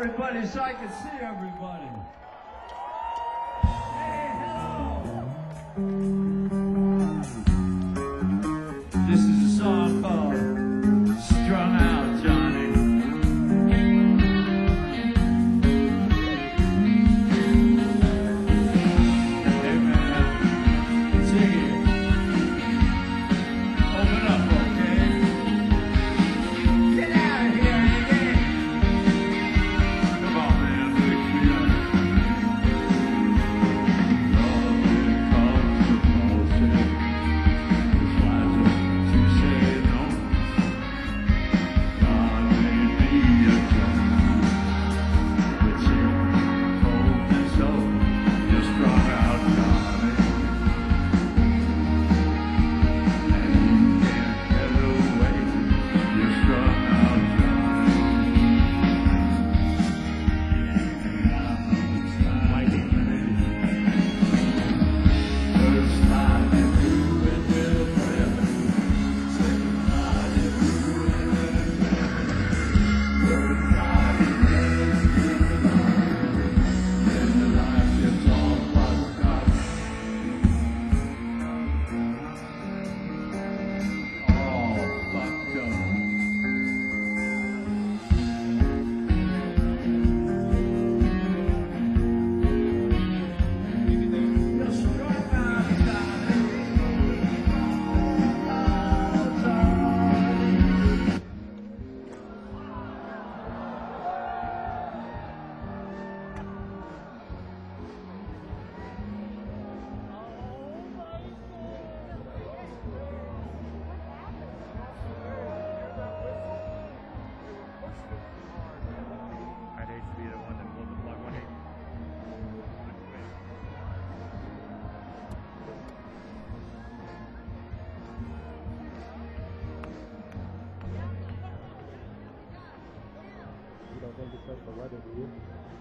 everybody so I can see everybody. Hey, hello. This is a song called Strung Out, Johnny. Hey, man, sing it. Open up, okay? Get out of here, again. Come on, man, fix me up. Love becomes compulsive. It's wiser to say no. God made me a child, but you told me so. You're strung out, Johnny, and you can't get away. You're strung out, Johnny. First time you do it will forever. Second time you do it will forever. Third time you really get it on. Then your life gets all fucked up. All fucked up. You're strung out, Johnny. I'd hate to be the one that pulled the plug when he. You don't think it's just the weather, do you?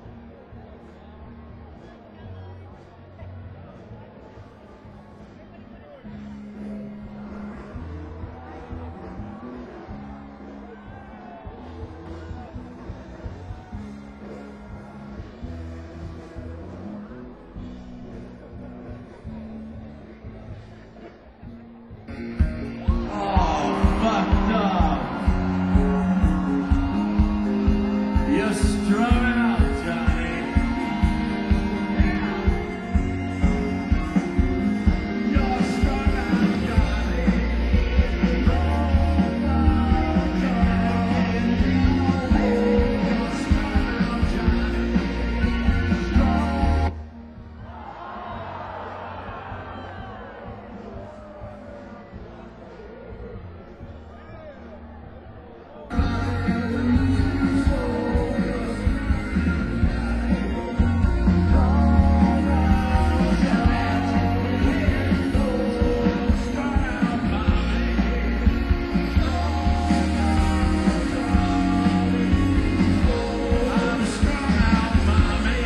All fucked up. You're strung out, Johnny. You're strung out, Johnny. You're strung out, Johnny. I'm strung out, mommy.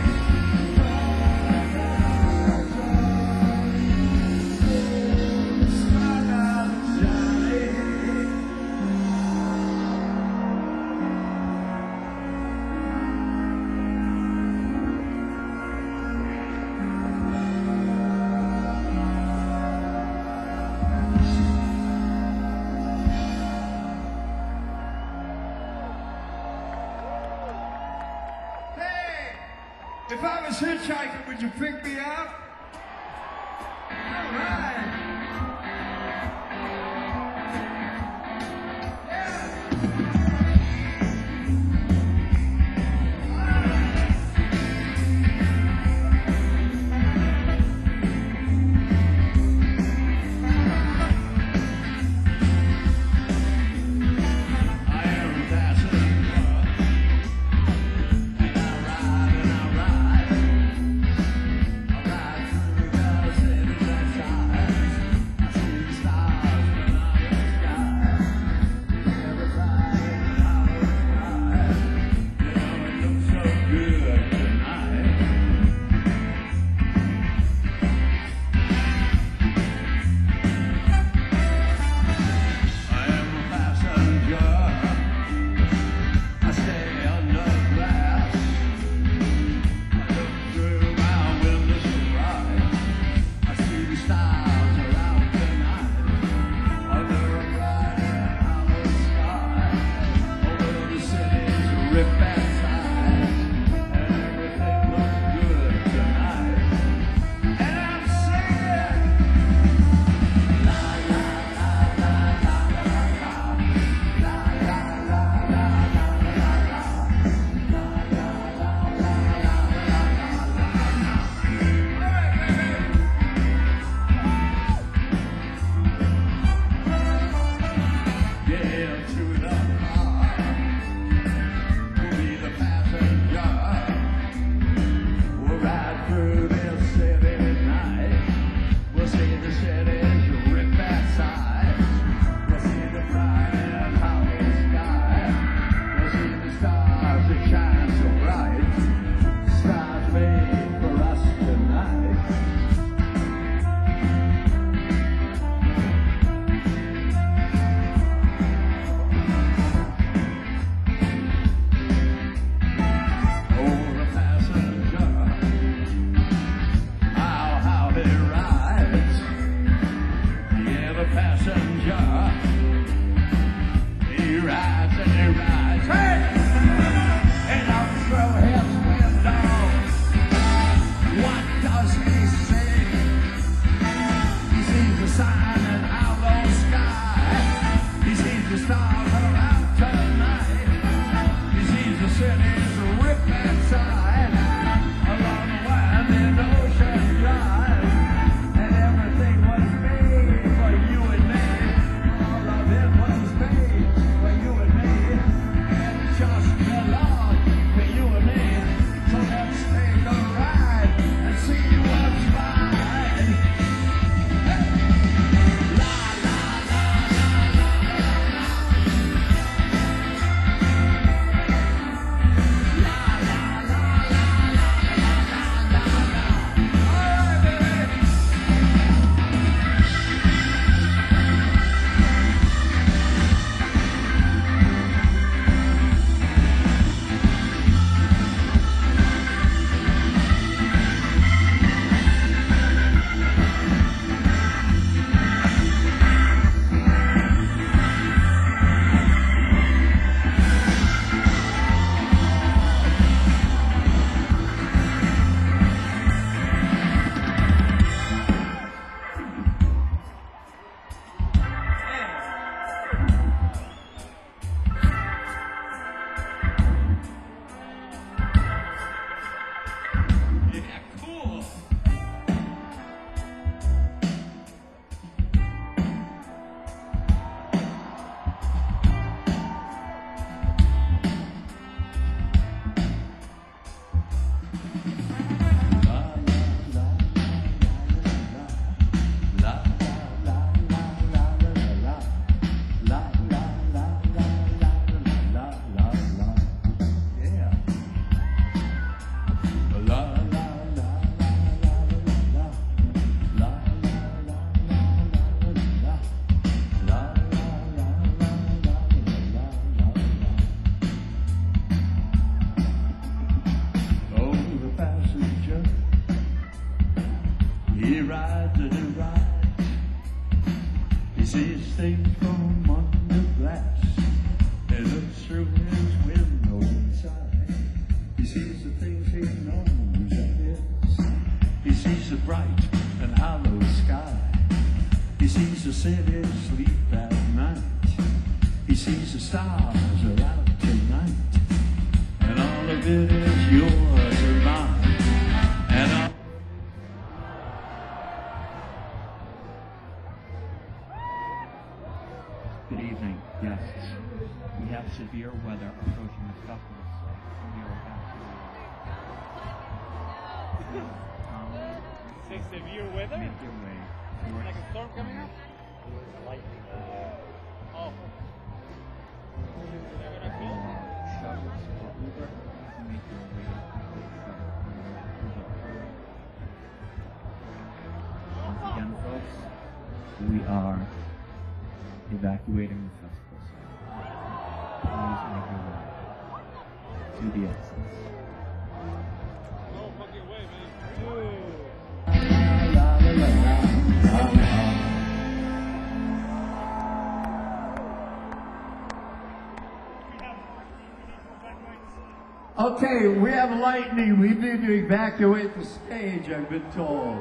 Strung out, Johnny. Hey, if I was hitchhiking, would you pick me up? All right. Yeah. I am a passenger, and I ride and I ride. I ride through the city's outside. I see the stars from out of the sky. Everybody sees things from under glass. He looks through his window inside. He sees the things he knows and is. He sees the bright and hollow sky. He sees the city sleep at night. He sees the stars are out tonight. And all of it is yours and mine. And all Good evening, guests. We have severe weather approaching the Scuffles. We are evacuating. Say severe weather? Make your way towards Like a storm coming up? Lightning. Oh. shuttles or Uber. Make your way to Once again, folks, we are evacuating the Scuffles. Please make your way to the exits. No fucking way, man. Ooh. Okay, we have lightning. We need to evacuate the stage, I've been told.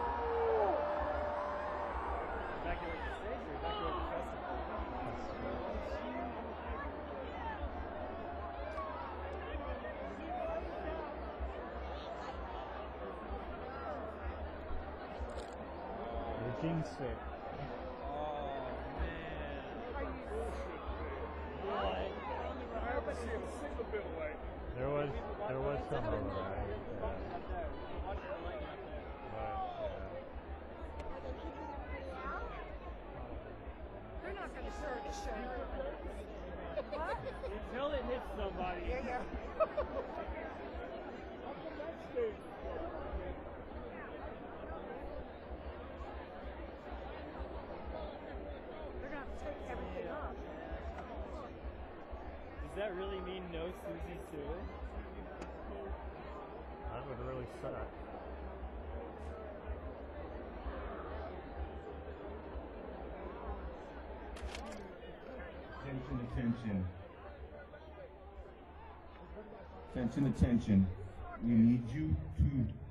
Evacuate the stage or evacuate the festival? You jinxed it. There was some override. They're not going to start the show. What? Until it hits somebody. Yeah. They're going to have to take everything off. Does that really mean no Susie Sue? That would really suck. Attention, attention. Attention, attention. We need you to